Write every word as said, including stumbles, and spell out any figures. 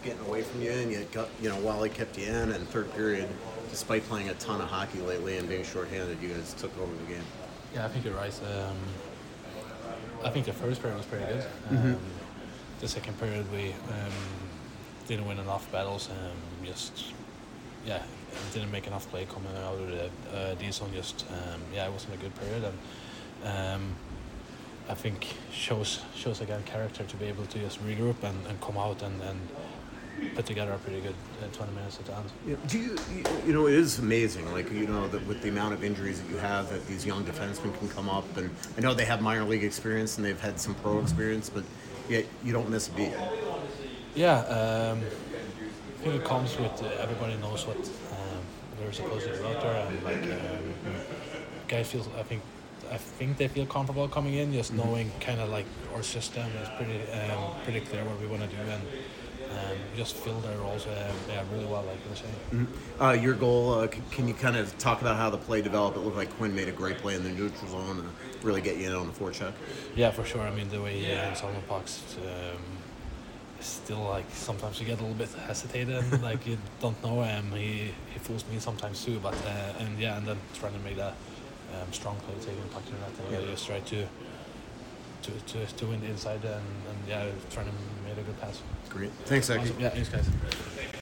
getting away from you, and you got, you know, Wally kept you in, and third period, despite playing a ton of hockey lately and being shorthanded, you guys took over the game. Yeah, I think you're right. Um, I think the first period was pretty good. Um, Mm-hmm. The second period we um, didn't win enough battles. Um, just yeah, didn't make enough play coming out of the uh, D zone. Just um, yeah, it wasn't a good period, and um, I think shows shows again character to be able to just regroup and, and come out and, and put together a pretty good uh, twenty minutes at the end. Yeah. Do you, you, you know, it is amazing, like, you know, that with the amount of injuries that you have, that these young defensemen can come up, and I know they have minor league experience and they've had some pro experience, but yet you don't miss a beat. Yeah, um, I think it comes with uh, everybody knows what um, they're supposed to do out there, and like um, guys feel. I think I think they feel comfortable coming in, just Mm-hmm. knowing kind of like our system is pretty um, pretty clear what we want to do, and um, just fill their roles uh, yeah, really well, like you were saying. Mm-hmm. Uh, your goal, uh, c- can you kind of talk about how the play developed? It looked like Quinn made a great play in the neutral zone and really get you in on the forecheck. Yeah, for sure. I mean, the way he hands on the pucks, um, still like sometimes you get a little bit hesitated, and like you don't know. Um, he he fools me sometimes too, but uh, and yeah, and then trying to make that um, strong play, taking the puck to the net, and yeah. just try to to to to win the inside, and, and yeah, trying to make a good pass. Great. Thanks, Zach. Awesome. Yeah, thanks guys.